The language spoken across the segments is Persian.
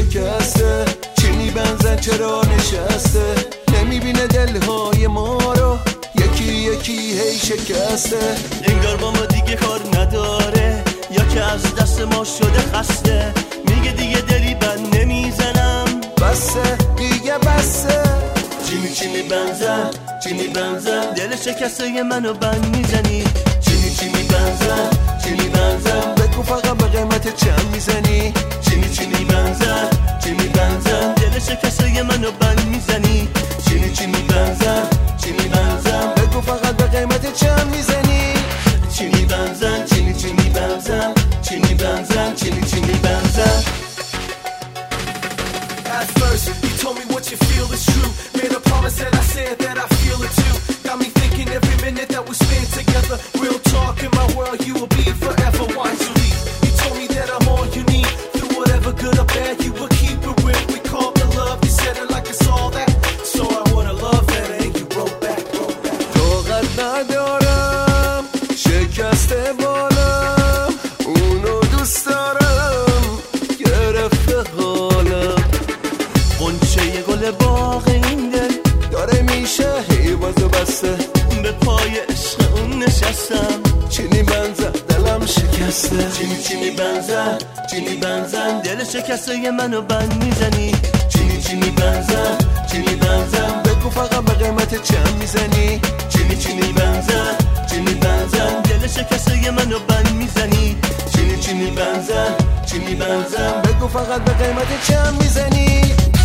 شکسته، چینی بنزن چرا نشسته، نمیبینه دلهای ما رو یکی یکی هی شکسته. انگار با ما دیگه کار نداره یا که از دست ما شده خسته، میگه دیگه دلی بند نمیزنم، بسه دیگه بسه. چینی چینی بنزن، چینی بنزن، دل شکسته منو بند میزنی. چینی چینی بنزن، چینی بنزن، بگو فقط به قیمت چند میزنی. چینی چینی بنزن، چینی بنزن، دل شکسته منو بند میزنی. چینی چینی بنزن، چینی بنزن، بگو فقط به قیمت چند میزنی. چینی بنزن، چینی چینی بنزن، چینی بنزن، چینی چینی بنزن. At first, you told me what you feel is true. Made a promise and I said that I feel it too. Got me thinking every minute that we spend together. Real talk in my world, you will be forever. Why'd you leave? You told me that I'm all you need. Through whatever good or bad, you would keep it real. We call it love, you said it like it's all that. So I wanna love that and you wrote back, wrote back. طاقت ندارم شکسته بالم، اونو دوست دارم گرفته حالم. قنچه گل باغ این دل داره میشه هی باز بسته، به پای عشق اون نشستم. چینی بنزن دلم شکسته. چینی چینی بنزن، چینی بنزن، دل شکسته منو بند میزنی. چینی چینی بنزن، چینی بنزن، بگو فقط به قیمت چند میزنی. چینی چینی بنزن، چینی بنزن، دل شکسته منو بند میزنی. چینی چینی بنزن، چینی بنزن، بگو فقط به قیمت چند میزنی.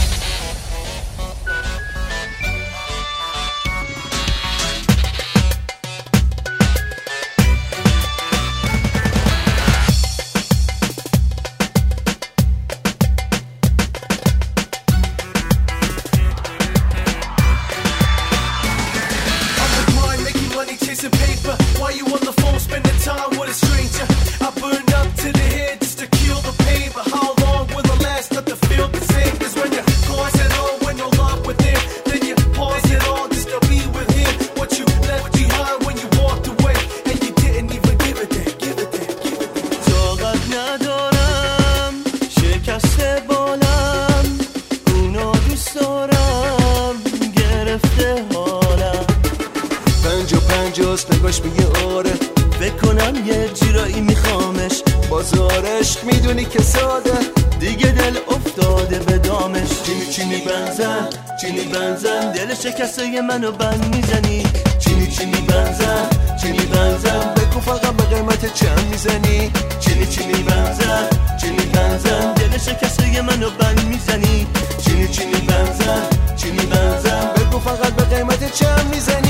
Chasing paper while you on the phone spending time with a stranger. I burned up to the head just to kill the pain, but how long will it last? Not to feel the same. Cause when you cause it all with no love within, then you pause it all just to be with him. What you left behind when you walked away, and you didn't even give it that, give it that, give it that. طاقت ندارم شکسته بالم، اونو دوست دارم گرفته حالم. 50-50 نگاش میگه آره، بکنم یه جورایی میخوامش. بازار عشق میدونی که ساده، دیگه دل افتاده به دامش. چینی چینی بنزن، چینی بنزن، دل شکسته منو بند میزنی. چینی چینی بنزن، چینی بنزن، بگو فقط به قیمت چند میزنی. چینی چینی بنزن، چینی بنزن، دل شکسته منو بند میزنی. چینی چینی بنزن، چینی بنزن، بگو فقط به قیمت چند میزنی.